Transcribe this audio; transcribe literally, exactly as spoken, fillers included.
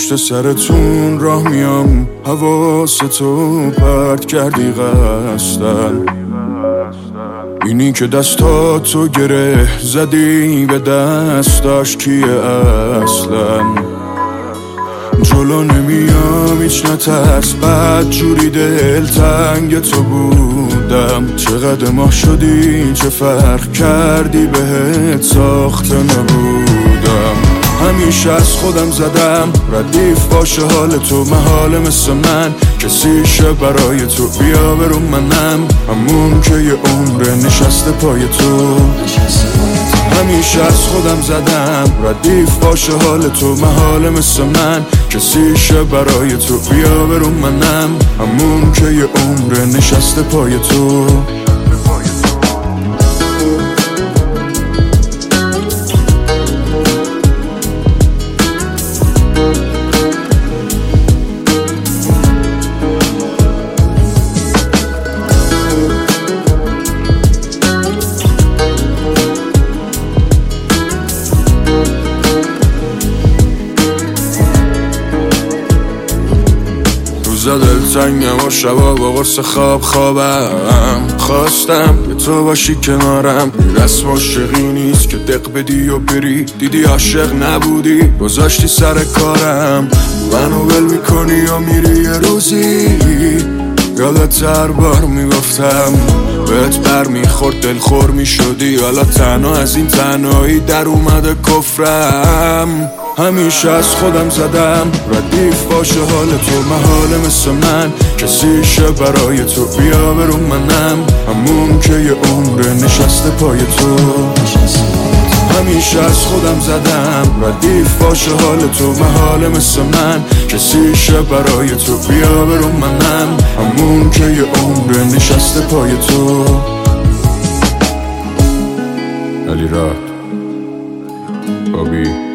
پشت سرتون راه میام، حواستو پرت کردی قصدن. اینی که دستاتو گره زدی به دستاش کیه اصلا؟ جلو نمیام هیچ نترس، بد جوری دلتنگ تو بودم. چقدر ماه شدی، چه فرق کردی، بهت ساخته نبودم. همیشه از خودم زدم ردیف باشه حال تو، محاله مثل من کسیشه برای تو. بیا برو منم همون که یه عمر نشسته پای تو. همیشه از خودم زدم ردیف باشه حال تو، محاله مثل من کسیشه برای تو. بیا برو منم همون که یه عمر نشسته پای تو. دلتنگم و شبا با قرص خواب خوابم. خواستم که تو باشی کنارم، رسم عاشقی نیست که دق بدی و بری. دیدی عاشق نبودی گذاشتی سر کارم، منو ول میکنی و میری. یه روزی یادت هر بار میگفتم بهت بر میخورد، دلخور میشدی. حالا تنها از این تنهایی در اومده کفرم. همیشه از خودم زدم ردیف باشه حال تو، محاله مثل من کسیشه برای تو. بیا برو منم همون که یه عمر نشسته پای تو. همیشه از خودم زدم ردیف باشه حال تو، محاله مثل من کسیشه برای تو. بیا برو منم همون که یه عمر نشسته پای تو. علی راد بابی